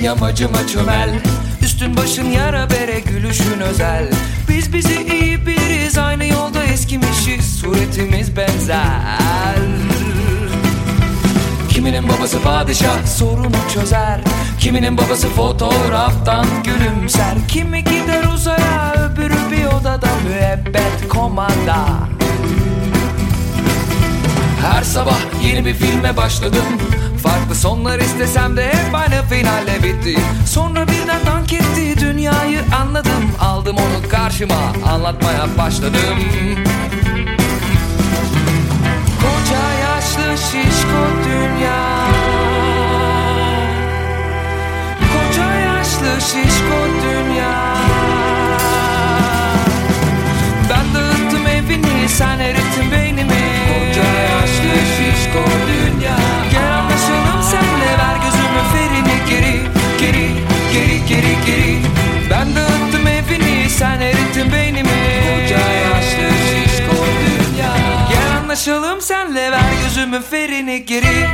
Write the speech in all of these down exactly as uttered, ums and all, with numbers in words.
yamacıma çömel. Üstün başın yara bere, gülüşün özel. Biz bizi iyi biliriz, aynı yolda eskimişiz, suretimiz benzer. Kiminin babası padişah, sorunu çözer. Kiminin babası fotoğraftan gülümser. Kimi gider uzaya, öbürü bir odada müebbet komanda. Her sabah yeni bir filme başladım. Farklı sonlar istesem de hep aynı finalle bitti. Sonra birden dank etti, dünyayı anladım. Aldım onu karşıma, anlatmaya başladım. Koca yaşlı şişko dünya, koca yaşlı şişko dünya. Ben dağıttım evini, sen erittin beynimi. Koca yaşlı şişko dünya. Gel anlaşalım senle, ver gözümün ferini geri, geri, geri, geri, geri. Ben dağıttım evini, sen erittin beynimi. Koca yaşlı şişko dünya. Gel anlaşalım senle, ver gözümün ferini geri.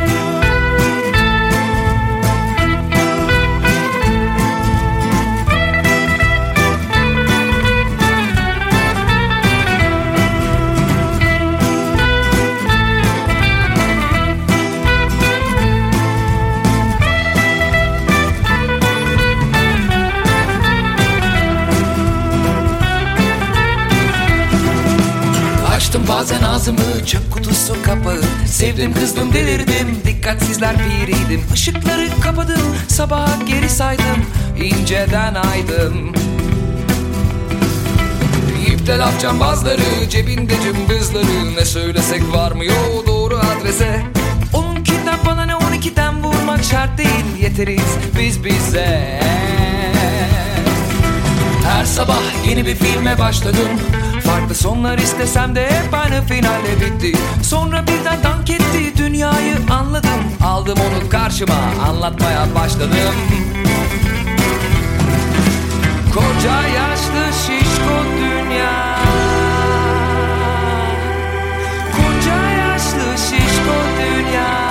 Açtım bazen ağzımı, çöp kutusu kapağı. Sevdim kızdım delirdim, dikkatsizler piriydim. Işıkları kapadım, sabaha geri saydım, inceden aydım. İpte laf cambazları, cebinde cımbızları. Ne söylesek varmıyor doğru adrese. Onunkinden bana ne, on ikiden vurmak şart değil, yeteriz biz bize. Her sabah yeni bir filme başladım. Farklı sonlar istesem de hep aynı finalle bitti. Sonra birden dank etti, dünyayı anladım. Aldım onu karşıma, anlatmaya başladım. Koca yaşlı şişko dünya, koca yaşlı şişko dünya.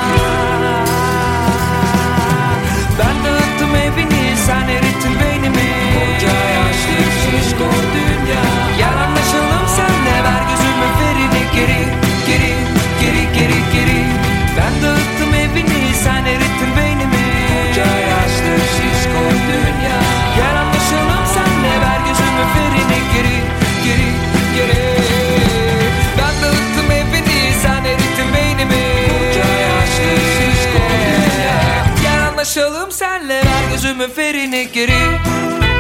Ben dağıttım evini, sen erittin beynimi. Koca yaşlı şişko dünya. Gel anlaşalım senle, ver gözümün ferini geri, geri, geri, geri, geri. Ben dağıttım evini, sen erittin beynimi. Koca yaşlı şişko dünya. Gel anlaşalım senle, ver gözümün ferini geri, geri, geri. Ben dağıttım evini, sen erittin beynimi. Koca yaşlı şişko dünya. Gel anlaşalım senle, ver gözümün ferini geri.